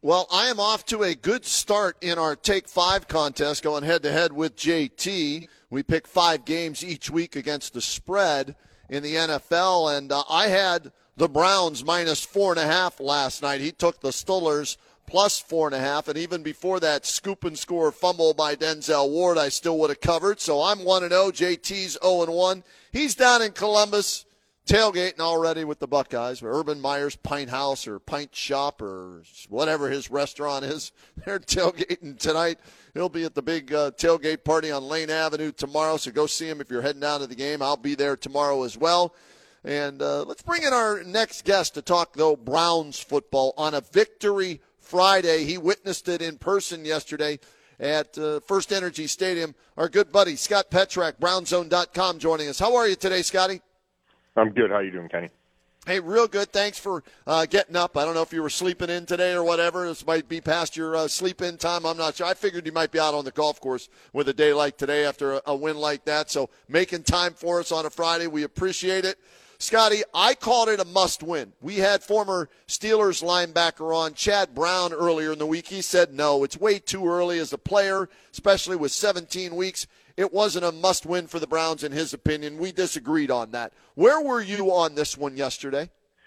Well, I am off to a good start in our Take 5 contest, going head-to-head with JT. We pick 5 games each week against the spread in the NFL, and I had the Browns minus 4.5 last night. He took the Steelers plus 4.5, and even before that scoop and score fumble by Denzel Ward, I still would have covered. So I'm 1-0. JT's 0-1. He's down in Columbus, tailgating already with the Buckeyes, Urban Meyer's Pint House or Pint Shop or whatever his restaurant is. They're tailgating tonight. He'll be at the big tailgate party on Lane Avenue tomorrow, so go see him if you're heading down to the game. I'll be there tomorrow as well. And let's bring in our next guest to talk, though, Browns football on a Victory Friday. He witnessed it in person yesterday at First Energy Stadium. Our good buddy, Scott Petrak, BrownZone.com, joining us. How are you today, Scotty? I'm good. How you doing, Kenny? Hey, real good. Thanks for getting up. I don't know if you were sleeping in today or whatever. This might be past your sleep-in time. I'm not sure. I figured you might be out on the golf course with a day like today after a win like that. So making time for us on a Friday, we appreciate it. Scotty, I called it a must-win. We had former Steelers linebacker on, Chad Brown, earlier in the week. He said no, it's way too early as a player, especially with 17 weeks. It wasn't a must-win for the Browns, in his opinion. We disagreed on that. Where were you on this one yesterday?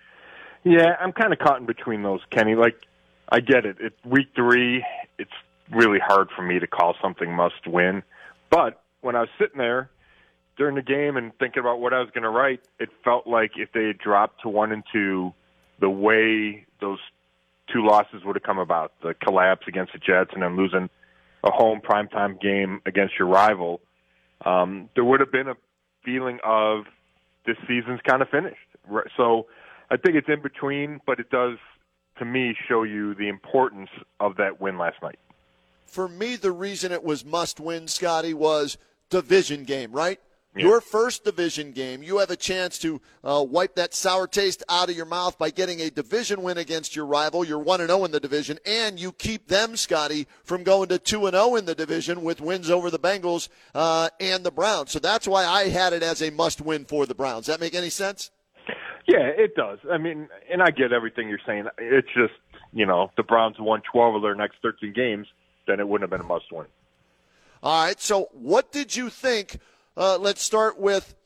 Yeah, I'm kind of caught in between those, Kenny. Like, I get it. It's week 3. It's really hard for me to call something must-win. But when I was sitting there during the game and thinking about what I was going to write, it felt like if they had dropped to 1-2, the way those 2 losses would have come about, the collapse against the Jets and then losing a home primetime game against your rival, there would have been a feeling of this season's kind of finished. So I think it's in between, but it does, to me, show you the importance of that win last night. For me, the reason it was must-win, Scotty, was division game, right? Yeah. Your first division game, you have a chance to wipe that sour taste out of your mouth by getting a division win against your rival. You're 1-0 in the division, and you keep them, Scotty, from going to 2-0 in the division with wins over the Bengals and the Browns. So that's why I had it as a must-win for the Browns. Does that make any sense? Yeah, it does. I mean, and I get everything you're saying. It's just, the Browns won 12 of their next 13 games, then it wouldn't have been a must-win. All right, so what did you think? Let's start with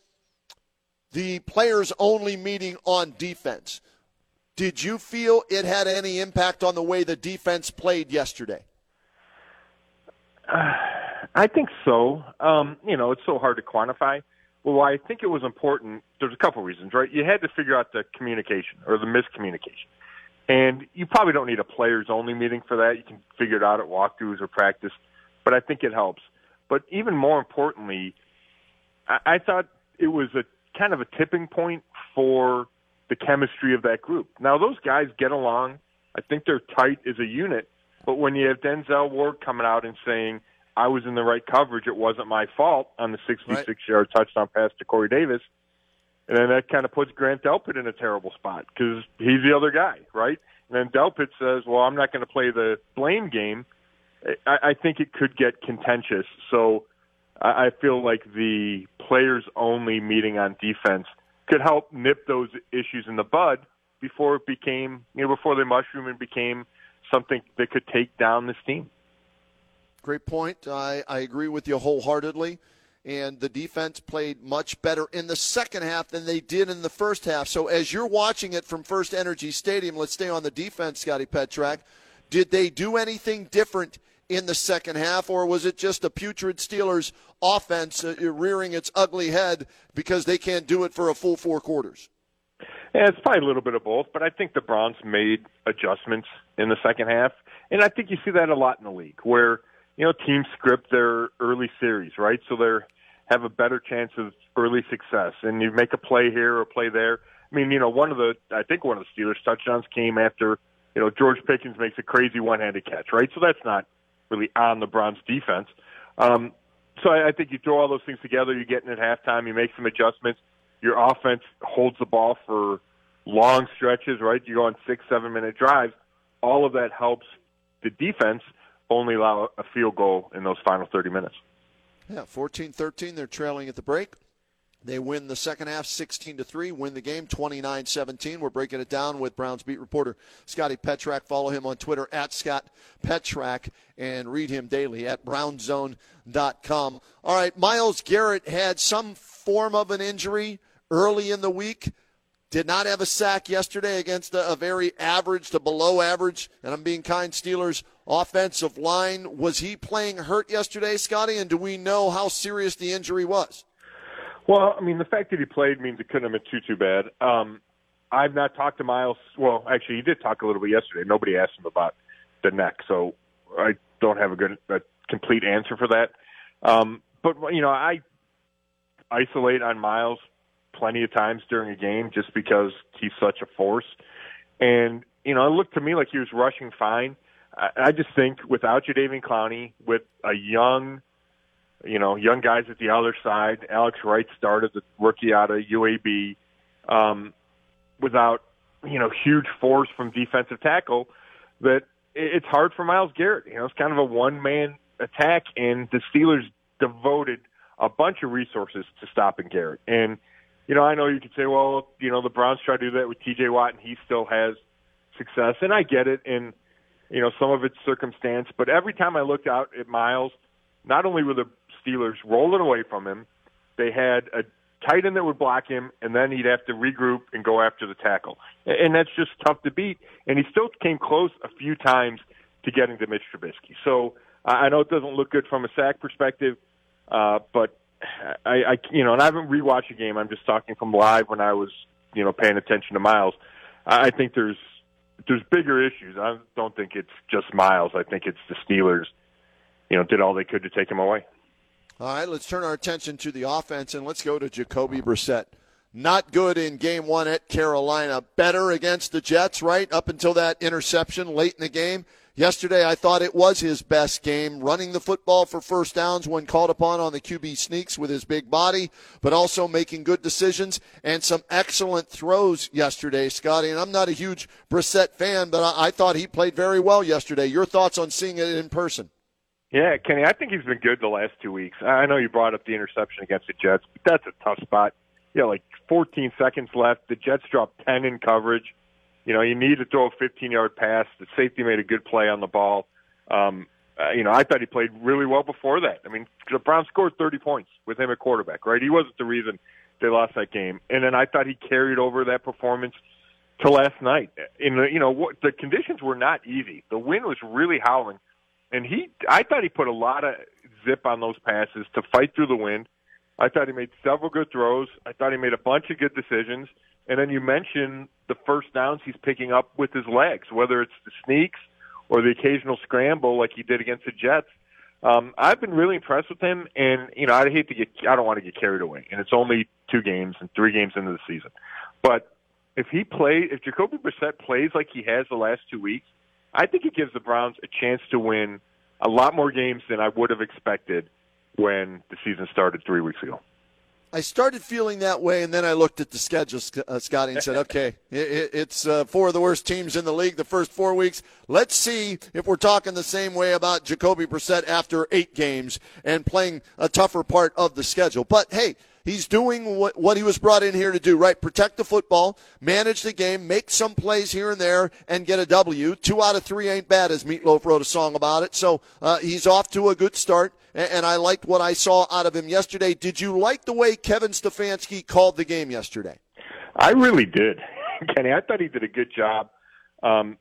the players-only meeting on defense. Did you feel it had any impact on the way the defense played yesterday? I think so. It's so hard to quantify. Well, why I think it was important, there's a couple reasons, right? You had to figure out the communication or the miscommunication. And you probably don't need a players-only meeting for that. You can figure it out at walkthroughs or practice. But I think it helps. But even more importantly, I thought it was a kind of a tipping point for the chemistry of that group. Now, those guys get along. I think they're tight as a unit. But when you have Denzel Ward coming out and saying, I was in the right coverage, it wasn't my fault on the 66-yard touchdown pass to Corey Davis, and then that kind of puts Grant Delpit in a terrible spot because he's the other guy, right? And then Delpit says, well, I'm not going to play the blame game. I think it could get contentious. So I feel like the players-only meeting on defense could help nip those issues in the bud before it became, before they mushroom and became something that could take down this team. Great point. I agree with you wholeheartedly. And the defense played much better in the second half than they did in the first half. So as you're watching it from First Energy Stadium, let's stay on the defense, Scotty Petrak. Did they do anything different in the second half, or was it just a putrid Steelers offense rearing its ugly head because they can't do it for a full 4 quarters? Yeah, it's probably a little bit of both, but I think the Browns made adjustments in the second half. And I think you see that a lot in the league where, teams script their early series, right? So they have a better chance of early success. And you make a play here or a play there. I mean, one of the Steelers touchdowns came after, George Pickens makes a crazy one-handed catch, right? So that's not really on the Browns defense. So I think you throw all those things together, you get in at halftime, you make some adjustments, your offense holds the ball for long stretches, right? You go on 6-7 minute drives. All of that helps the defense only allow a field goal in those final 30 minutes. Yeah, 14-13, they're trailing at the break. They win the second half 16-3, win the game 29-17. We're breaking it down with Browns beat reporter Scotty Petrak. Follow him on Twitter at Scott Petrak and read him daily at brownzone.com. All right, Myles Garrett had some form of an injury early in the week. Did not have a sack yesterday against a very average to below average, and I'm being kind, Steelers offensive line. Was he playing hurt yesterday, Scotty, and do we know how serious the injury was? Well, I mean, the fact that he played means it couldn't have been too bad. I've not talked to Myles. Well, actually, he did talk a little bit yesterday. Nobody asked him about the neck, so I don't have a complete answer for that. But, I isolate on Myles plenty of times during a game just because he's such a force. And, it looked to me like he was rushing fine. I just think without Jadeveon Clowney, with a young guys at the other side. Alex Wright started, the rookie out of UAB, without, huge force from defensive tackle, that it's hard for Myles Garrett. It's kind of a one-man attack, and the Steelers devoted a bunch of resources to stopping Garrett. And, I know you could say, well, the Browns try to do that with T.J. Watt, and he still has success. And I get it, and, some of it's circumstance. But every time I looked out at Myles, not only were the Steelers rolling away from him, they had a tight end that would block him, and then he'd have to regroup and go after the tackle. And that's just tough to beat. And he still came close a few times to getting to Mitch Trubisky. So I know it doesn't look good from a sack perspective, but and I haven't rewatched a game. I'm just talking from live when I was, paying attention to Myles. I think there's bigger issues. I don't think it's just Myles. I think it's the Steelers, did all they could to take him away. All right, let's turn our attention to the offense, and let's go to Jacoby Brissett. Not good in game one at Carolina. Better against the Jets, right, up until that interception late in the game. Yesterday, I thought it was his best game, running the football for first downs when called upon on the QB sneaks with his big body, but also making good decisions and some excellent throws yesterday, Scotty. And I'm not a huge Brissett fan, but I thought he played very well yesterday. Your thoughts on seeing it in person? Yeah, Kenny, I think he's been good the last 2 weeks. I know you brought up the interception against the Jets, but that's a tough spot. 14 seconds left. The Jets dropped 10 in coverage. You need to throw a 15-yard pass. The safety made a good play on the ball. I thought he played really well before that. I mean, the Browns scored 30 points with him at quarterback, right? He wasn't the reason they lost that game. And then I thought he carried over that performance to last night. The conditions were not easy. The wind was really howling. And I thought he put a lot of zip on those passes to fight through the wind. I thought he made several good throws. I thought he made a bunch of good decisions. And then you mentioned the first downs he's picking up with his legs, whether it's the sneaks or the occasional scramble like he did against the Jets. I've been really impressed with him, and I don't want to get carried away. And it's only 2 games and 3 games into the season. But if Jacoby Brissett plays like he has the last 2 weeks, I think it gives the Browns a chance to win a lot more games than I would have expected when the season started 3 weeks ago. I started feeling that way, and then I looked at the schedule, Scotty, and said, okay, it's 4 of the worst teams in the league the first 4 weeks. Let's see if we're talking the same way about Jacoby Brissett after 8 games and playing a tougher part of the schedule. But, hey, he's doing what he was brought in here to do, right? Protect the football, manage the game, make some plays here and there, and get a W. 2 out of 3 ain't bad, as Meatloaf wrote a song about it. So he's off to a good start, and I liked what I saw out of him yesterday. Did you like the way Kevin Stefanski called the game yesterday? I really did, Kenny. I thought he did a good job. The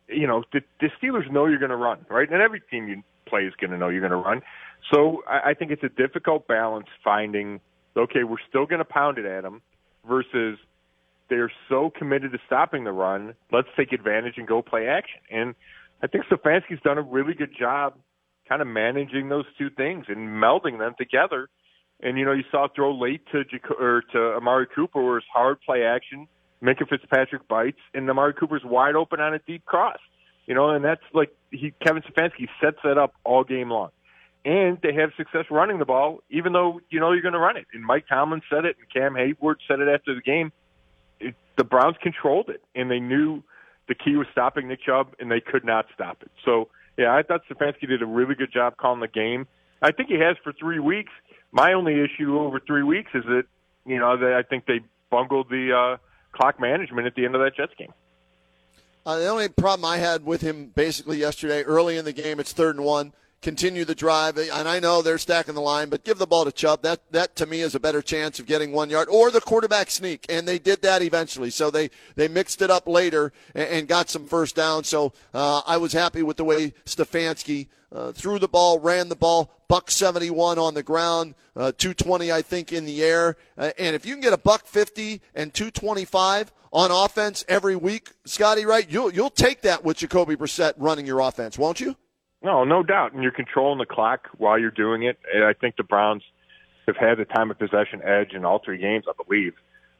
Steelers know you're going to run, right? And every team you play is going to know you're going to run. So I think it's a difficult balance finding – okay, we're still going to pound it at them versus they're so committed to stopping the run, let's take advantage and go play action. And I think Stefanski's done a really good job kind of managing those two things and melding them together. And, you saw it throw late to Amari Cooper where it's hard play action, Minkah Fitzpatrick bites, and Amari Cooper's wide open on a deep cross. And that's like Kevin Stefanski sets that up all game long. And they have success running the ball, even though you're going to run it. And Mike Tomlin said it, and Cam Hayward said it after the game. The Browns controlled it, and they knew the key was stopping Nick Chubb, and they could not stop it. So, yeah, I thought Stefanski did a really good job calling the game. I think he has for 3 weeks. My only issue over 3 weeks is that I think they bungled the clock management at the end of that Jets game. The only problem I had with him basically yesterday, early in the game, it's 3rd and 1. Continue the drive, and I know they're stacking the line, but give the ball to Chubb. That to me is a better chance of getting 1 yard or the quarterback sneak, and they did that eventually. So they mixed it up later and got some first down. So I was happy with the way Stefanski threw the ball, ran the ball, $171 on the ground, 220 I think in the air, and if you can get $150 and 225 on offense every week, Scotty, right? You'll take that with Jacoby Brissett running your offense, won't you? No doubt. And you're controlling the clock while you're doing it. And I think the Browns have had the time of possession edge in all 3 games, I believe.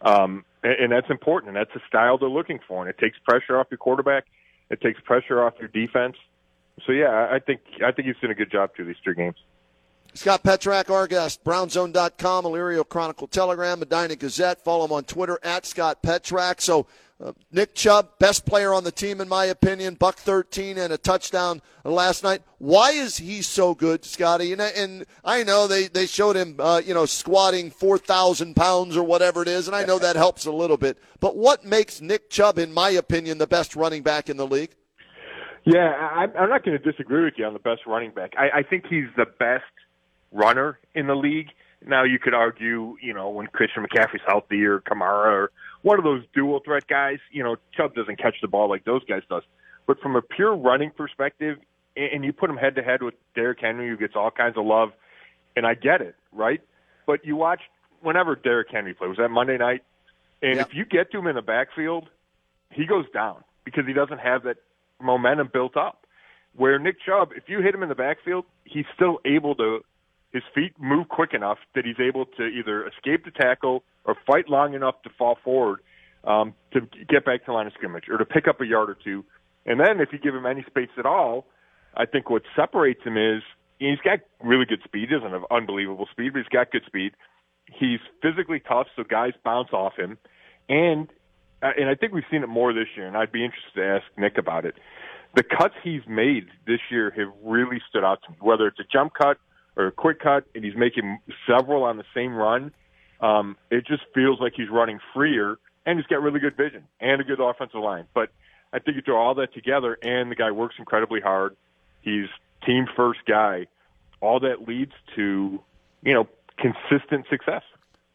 And that's important. And that's the style they're looking for. And it takes pressure off your quarterback. It takes pressure off your defense. So, yeah, I think he's done a good job through these 3 games. Scott Petrak, our guest, BrownZone.com, Elyria Chronicle Telegram, Medina Gazette. Follow him on Twitter, @Scott Petrak. So, Nick Chubb, best player on the team in my opinion, $113 and a touchdown last night. Why is he so good, Scotty? And I know they showed him, squatting 4,000 pounds or whatever it is, and I know that helps a little bit. But what makes Nick Chubb, in my opinion, the best running back in the league? Yeah, I'm not going to disagree with you on the best running back. I think he's the best runner in the league. Now, you could argue, when Christian McCaffrey's healthy or Kamara or one of those dual threat guys, Chubb doesn't catch the ball like those guys does. But from a pure running perspective, and you put him head to head with Derrick Henry, who gets all kinds of love, and I get it, right? But you watch whenever Derrick Henry plays, was that Monday night? And if you get to him in the backfield, he goes down because he doesn't have that momentum built up. Where Nick Chubb, if you hit him in the backfield, he's still able to, his feet move quick enough that he's able to either escape the tackle or fight long enough to fall forward to get back to the line of scrimmage or to pick up a yard or 2. And then if you give him any space at all, I think what separates him is he's got really good speed. He doesn't have unbelievable speed, but he's got good speed. He's physically tough, so guys bounce off him. And I think we've seen it more this year, and I'd be interested to ask Nick about it. The cuts he's made this year have really stood out to me, whether it's a jump cut or a quick cut, and he's making several on the same run. It just feels like he's running freer, and he's got really good vision and a good offensive line. But I think you throw all that together, and the guy works incredibly hard. He's team-first guy. All that leads to, consistent success.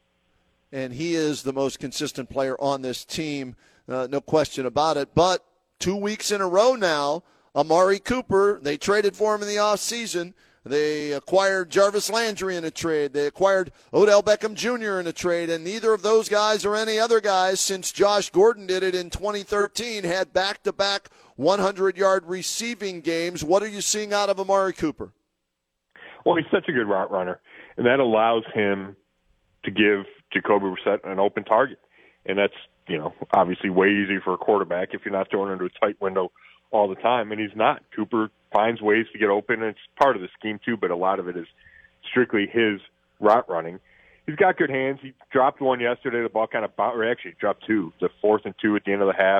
And he is the most consistent player on this team, no question about it. But 2 weeks in a row now, Amari Cooper, they traded for him in the offseason. They acquired Jarvis Landry in a trade. They acquired Odell Beckham Jr. in a trade. And neither of those guys or any other guys since Josh Gordon did it in 2013 had back-to-back 100-yard receiving games. What are you seeing out of Amari Cooper? Well, he's such a good route runner, and that allows him to give Jacoby Brissett an open target. And that's, obviously way easier for a quarterback if you're not throwing into a tight window all the time. And he's not. Cooper finds ways to get open, and it's part of the scheme too, but a lot of it is strictly his route running. He's got good hands. He dropped one yesterday. The ball kind of actually dropped 2, the 4th and 2 at the end of the half.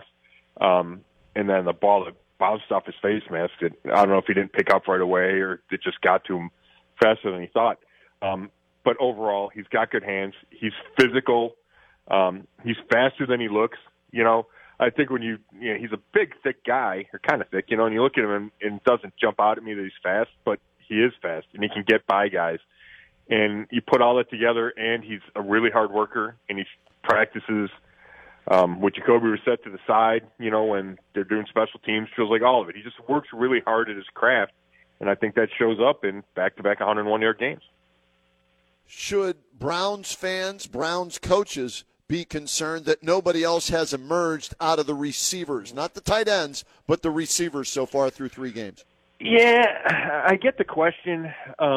And then the ball that bounced off his face mask. I don't know if he didn't pick up right away or it just got to him faster than he thought. But overall, he's got good hands. He's physical. He's faster than he looks. I think when he's a big, thick guy, or kind of thick, and you look at him and it doesn't jump out at me that he's fast, but he is fast, and he can get by guys. And you put all that together, and he's a really hard worker, and he practices with Jacoby Brissett to the side, when they're doing special teams, feels like all of it. He just works really hard at his craft, and I think that shows up in back-to-back 101-yard games. Should Browns fans, Browns coaches, be concerned that nobody else has emerged out of the receivers, not the tight ends, but the receivers so far through 3 games? Yeah, I get the question.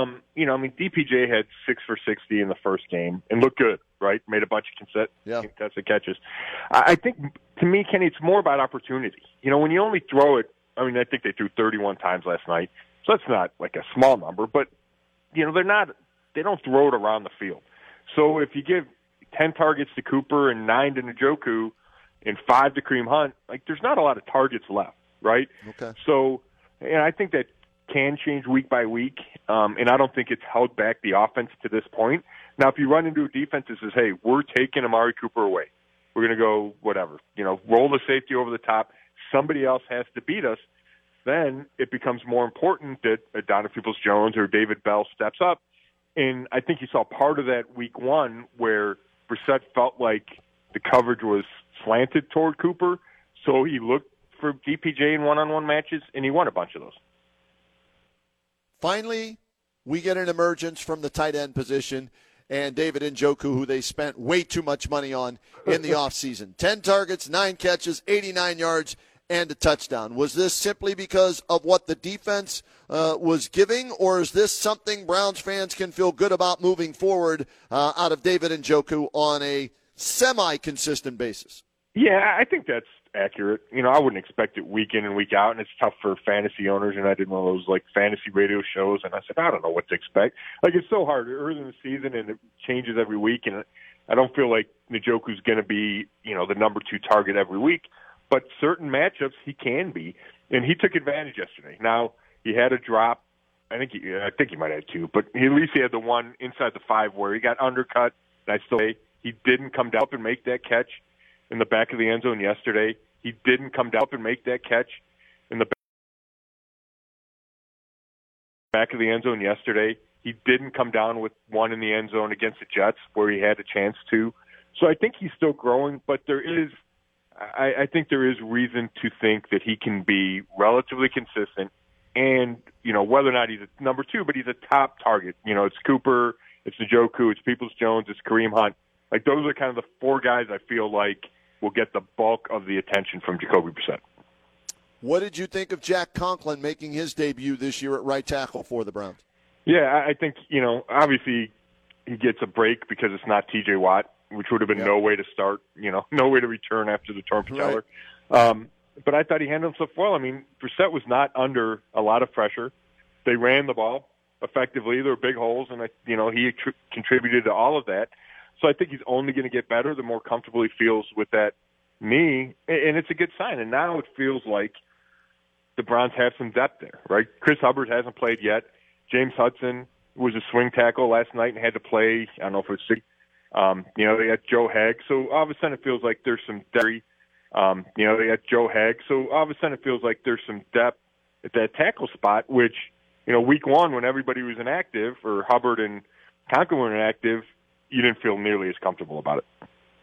DPJ had 6 for 60 in the first game and looked good, right? Made a bunch of contested catches. I think, to me, Kenny, it's more about opportunity. When you only throw it, I think they threw 31 times last night, so that's not like a small number, but, they don't throw it around the field. So if you give 10 targets to Cooper and 9 to Njoku and 5 to Kareem Hunt, there's not a lot of targets left, right? Okay. So, and I think that can change week by week, and I don't think it's held back the offense to this point. Now, if you run into a defense that says, hey, we're taking Amari Cooper away, we're going to go whatever, roll the safety over the top, somebody else has to beat us, then it becomes more important that Donovan Peoples-Jones or David Bell steps up. And I think you saw part of that week one where Brissett felt like the coverage was slanted toward Cooper, so he looked for DPJ in one-on-one matches, and he won a bunch of those. Finally, we get an emergence from the tight end position, and David Njoku, who they spent way too much money on in the offseason. 10 targets, 9 catches, 89 yards, and a touchdown. Was this simply because of what the defense was giving, or is this something Browns fans can feel good about moving forward out of David Njoku on a semi-consistent basis? Yeah, I think that's accurate. I wouldn't expect it week in and week out, and it's tough for fantasy owners, and I did one of those fantasy radio shows, and I said, I don't know what to expect. It's so hard early in the season, and it changes every week, and I don't feel like Njoku's going to be, the number 2 target every week, but certain matchups he can be, and he took advantage yesterday. Now, he had a drop. I think he might have 2, but at least he had the one inside the 5 where he got undercut, and I still say he didn't come down and make that catch in the back of the end zone yesterday. He didn't come down and make that catch in the back of the end zone yesterday. He didn't come down with one in the end zone against the Jets where he had a chance to. So I think he's still growing, but I think there is reason to think that he can be relatively consistent. And, whether or not he's a number 2, but he's a top target. It's Cooper, it's Njoku, it's Peoples-Jones, it's Kareem Hunt. Those are kind of the 4 guys I feel like will get the bulk of the attention from Jacoby Brissett. What did you think of Jack Conklin making his debut this year at right tackle for the Browns? Yeah, I think, obviously he gets a break because it's not T.J. Watt, which would have been no way to start, no way to return after the torn patellar. Right. But I thought he handled himself well. Brissett was not under a lot of pressure. They ran the ball effectively. There were big holes, and, he contributed to all of that. So I think he's only going to get better the more comfortable he feels with that knee, and it's a good sign. And now it feels like the Browns have some depth there, right? Chris Hubbard hasn't played yet. James Hudson was a swing tackle last night and had to play, I don't know if it was 6. They got Joe Haeg. So all of a sudden it feels like there's some depth. They got Joe Haeg. So all of a sudden it feels like there's some depth at that tackle spot, which, week one when everybody was inactive, or Hubbard and Conklin were inactive, you didn't feel nearly as comfortable about it.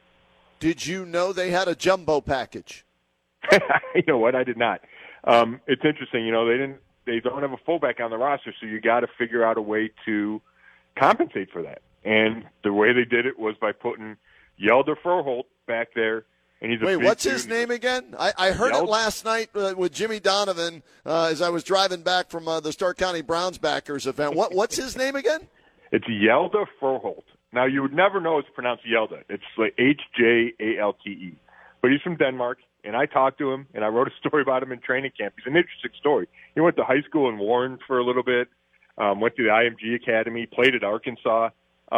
Did you know they had a jumbo package? You know what? I did not. It's interesting. They don't have a fullback on the roster, so you got to figure out a way to compensate for that. And the way they did it was by putting Yelder Froholt back there. And he's what's his name again? I heard it last night with Jimmy Donovan as I was driving back from the Stark County Browns backers event. What's his name again? It's Yelder Froholt. Now, you would never know it's pronounced Yelda. It's like H-J-A-L-T-E. But he's from Denmark, and I talked to him, and I wrote a story about him in training camp. He's an interesting story. He went to high school in Warren for a little bit, went to the IMG Academy, played at Arkansas,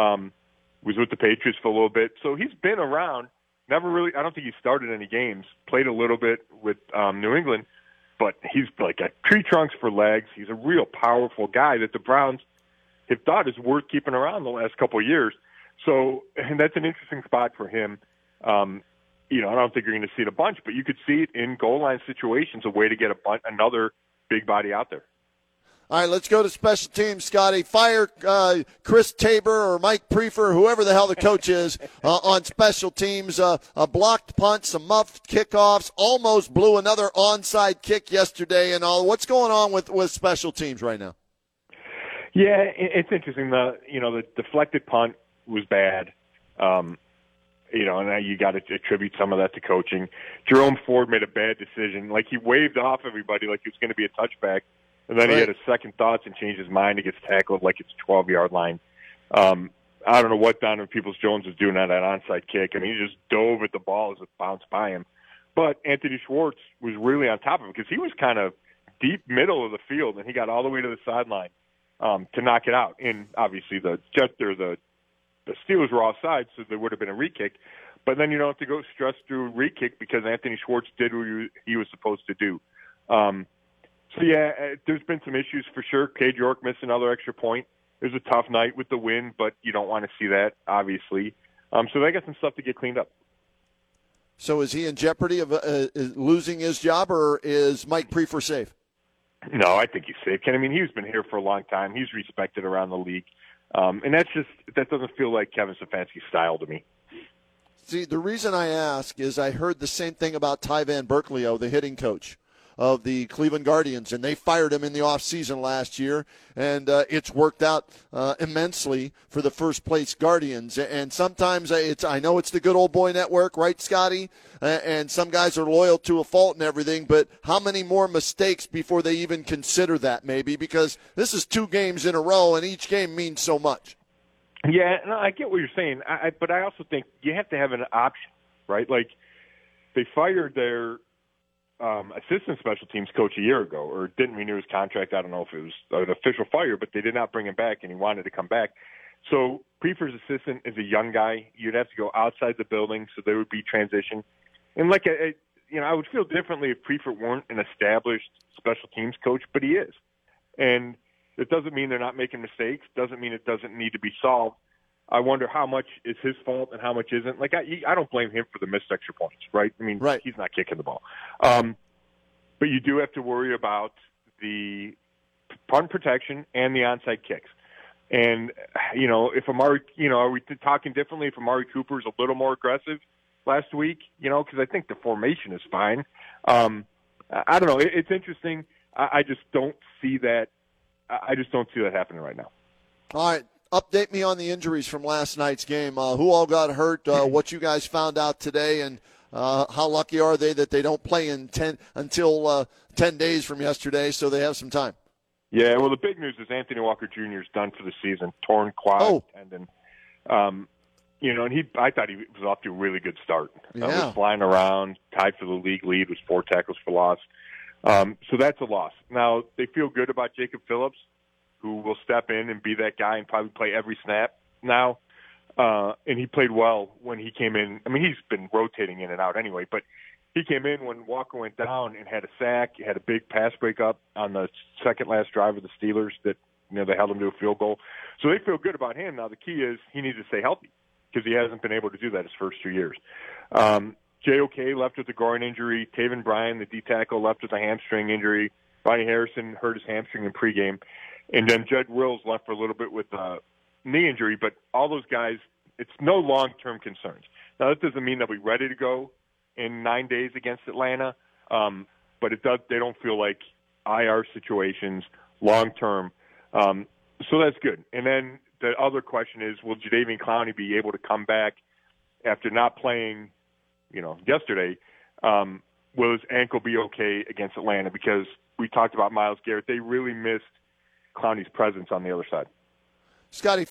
was with the Patriots for a little bit. So he's been around. Never really – I don't think he started any games. Played a little bit with New England, but he's like a tree trunks for legs. He's a real powerful guy that the Browns have thought is worth keeping around the last couple of years. So, and that's an interesting spot for him. I don't think you're going to see it a bunch, but you could see it in goal line situations, a way to get another big body out there. All right, let's go to special teams, Scotty. Fire Chris Tabor or Mike Prefer, whoever the hell the coach is, on special teams. A blocked punt, some muffed kickoffs, almost blew another onside kick yesterday and all. What's going on with special teams right now? Yeah, it's interesting. The deflected punt was bad. And you got to attribute some of that to coaching. Jerome Ford made a bad decision. He waved off everybody like it was going to be a touchback, and then he had a second thoughts and changed his mind. He gets tackled like it's 12-yard line. I don't know what Donovan Peoples-Jones was doing on that onside kick. He just dove at the ball as it bounced by him. But Anthony Schwartz was really on top of him because he was kind of deep middle of the field, and he got all the way to the sideline to knock it out. And obviously the Steelers were offside, so there would have been a re-kick. But then you don't have to go stress through a re-kick because Anthony Schwartz did what he was supposed to do. There's been some issues for sure. Cade York missed another extra point. It was a tough night with the wind, but you don't want to see that, obviously. So they got some stuff to get cleaned up. So is he in jeopardy of losing his job, or is Mike Prefer safe? No, I think he's safe, Ken. I mean, he's been here for a long time. He's respected around the league. And that doesn't feel like Kevin Stefanski's style to me. See, the reason I ask is I heard the same thing about Ty Van Berkeley, the hitting coach of the Cleveland Guardians, and they fired him in the offseason last year, and it's worked out immensely for the first-place Guardians. And sometimes I know it's the good old boy network, right, Scotty? And some guys are loyal to a fault and everything, but how many more mistakes before they even consider that maybe? Because this is 2 games in a row, and each game means so much. Yeah, no, I get what you're saying, but I also think you have to have an option, right? Like, they fired their assistant special teams coach a year ago, or didn't renew his contract. I don't know if it was an official fire, but they did not bring him back, and he wanted to come back. So Prefer's assistant is a young guy. You'd have to go outside the building, so there would be transition. And I would feel differently if Prefer weren't an established special teams coach, but he is. And it doesn't mean they're not making mistakes. Doesn't mean it doesn't need to be solved. I wonder how much is his fault and how much isn't. Like, I don't blame him for the missed extra points, right? I mean, right. He's not kicking the ball. But you do have to worry about the punt protection and the onside kicks. And, if Amari, are we talking differently if Amari Cooper's a little more aggressive last week? Because I think the formation is fine. I don't know. It's interesting. I just don't see that. I just don't see that happening right now. All right. Update me on the injuries from last night's game. Who all got hurt, what you guys found out today, and how lucky are they that they don't play until 10 days from yesterday, so they have some time? Yeah, well, the big news is Anthony Walker Jr. is done for the season, torn quad tendon. And I thought he was off to a really good start. Yeah. He was flying around, tied for the league lead, was 4 tackles for loss. So that's a loss. Now, they feel good about Jacob Phillips, who will step in and be that guy and probably play every snap now. And he played well when he came in. I mean, he's been rotating in and out anyway, but he came in when Walker went down and had a sack. He had a big pass breakup on the second-last drive of the Steelers that, they held him to a field goal. So they feel good about him. Now, the key is he needs to stay healthy because he hasn't been able to do that his first 2 years. J.O.K. left with a groin injury. Taven Bryan, the D-tackle, left with a hamstring injury. Ronnie Harrison hurt his hamstring in pregame. And then Jed Wills left for a little bit with a knee injury. But all those guys, it's no long-term concerns. Now, that doesn't mean they'll be ready to go in 9 days against Atlanta. But they don't feel like IR situations long-term. So that's good. And then the other question is, will Jadeveon Clowney be able to come back after not playing, yesterday? Will his ankle be okay against Atlanta? Because we talked about Myles Garrett. They really missed Clowney's presence on the other side. Scotty,